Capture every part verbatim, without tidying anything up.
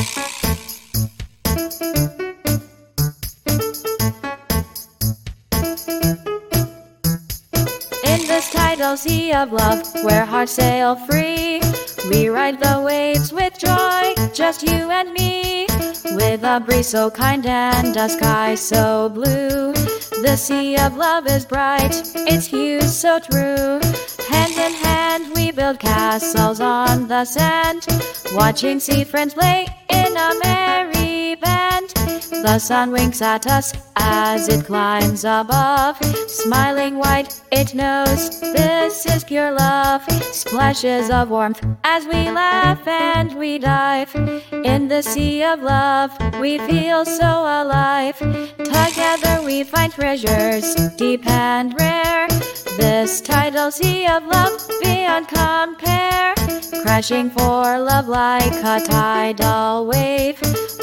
In this tidal sea of love, where hearts sail free, we ride the waves with joy, just you and me. With a breeze so kind and a sky so blue, the sea of love is bright, its hues so true. Hand in hand we build castles on the sand, watching sea friends play in a merry band. The sun winks at us as it climbs above, smiling white, it knows this is pure love. Splashes of warmth as we laugh and we dive. In the sea of love, we feel so alive. Together we find treasures deep and rare. This tidal sea of love beyond compare, crashing for love like a tidal wave.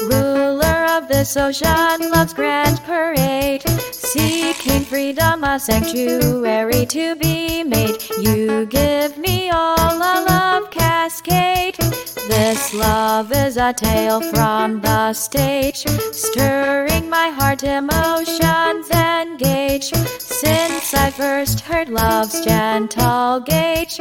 Ruler of this ocean, love's grand parade, seeking freedom, a sanctuary to be made. You give me all a love cascade. This love is a tale from the stage, stirring my heart, emotions engage. Since I first heard love's gentle gauge,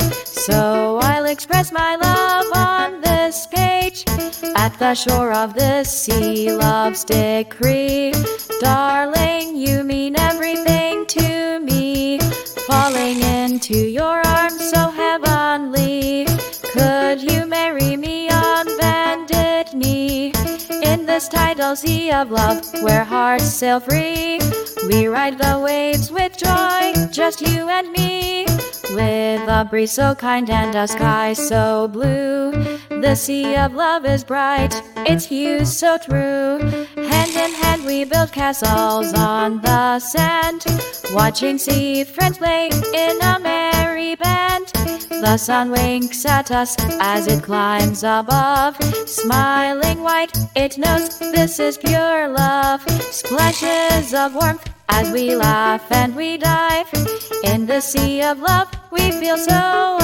so I'll express my love on this page. At the shore of this sea, love's decree. Darling, you mean everything to me. Falling into your arms so heavenly. Could you marry me on bended knee? In this tidal sea of love, where hearts sail free, we ride the waves with joy, just you and me. With a breeze so kind and a sky so blue, the sea of love is bright, its hues so true. Hand in hand we build castles on the sand, watching sea friends play in a merry band. The sun winks at us as it climbs above, smiling white, it knows this is pure love. Splashes of warmth as we laugh and we dive. In the sea of love, we feel so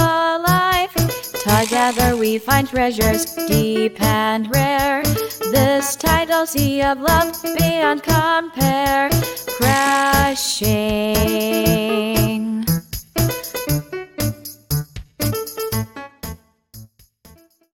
alive. Together we find treasures deep and rare. This tidal sea of love beyond compare, crashing